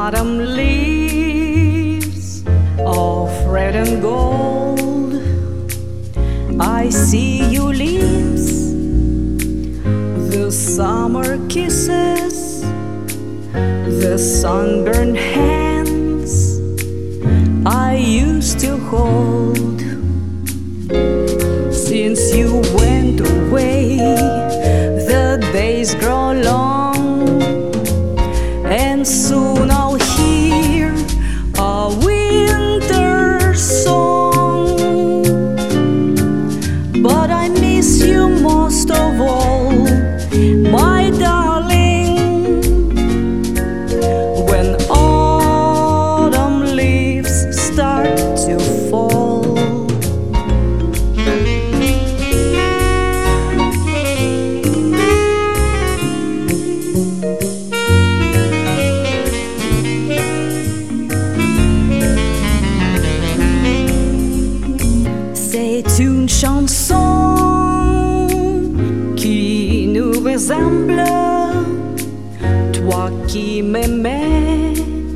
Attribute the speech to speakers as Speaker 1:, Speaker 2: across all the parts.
Speaker 1: autumn leaves of red and gold. I see your lips, the summer kisses, the sunburned hands I used to hold. Since you went away, the days grow long, and soon I'll hear a winter song. But I miss you most of all, my darling, when autumn leaves start to fall. C'est une chanson qui nous ressemble, toi qui m'aimais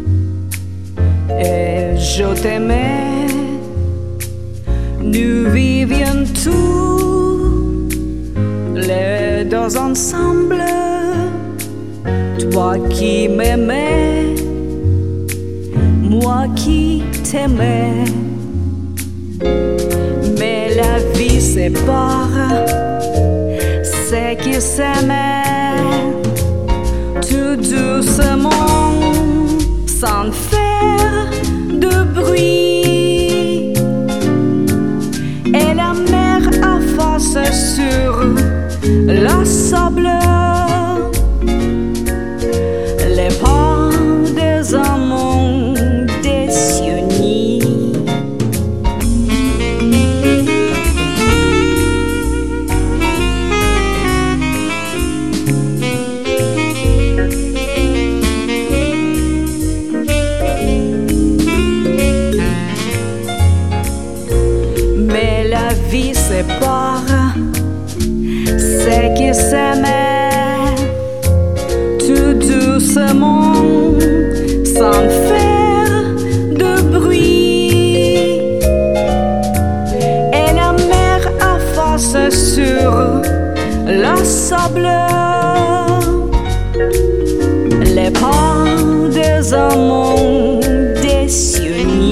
Speaker 1: et je t'aimais. Nous vivions tous les deux ensemble, toi qui m'aimais, moi qui t'aimais. Mais la vie sépare ceux qui s'aimaient tout doucement, sans faire de bruit. Et la mer efface sur le sable les pas des amants désunis. Mais la vie sépare ceux qui s'aimaient tout doucement, sans faire de bruit. Et la mer efface sur le sable les pas des amants désunis.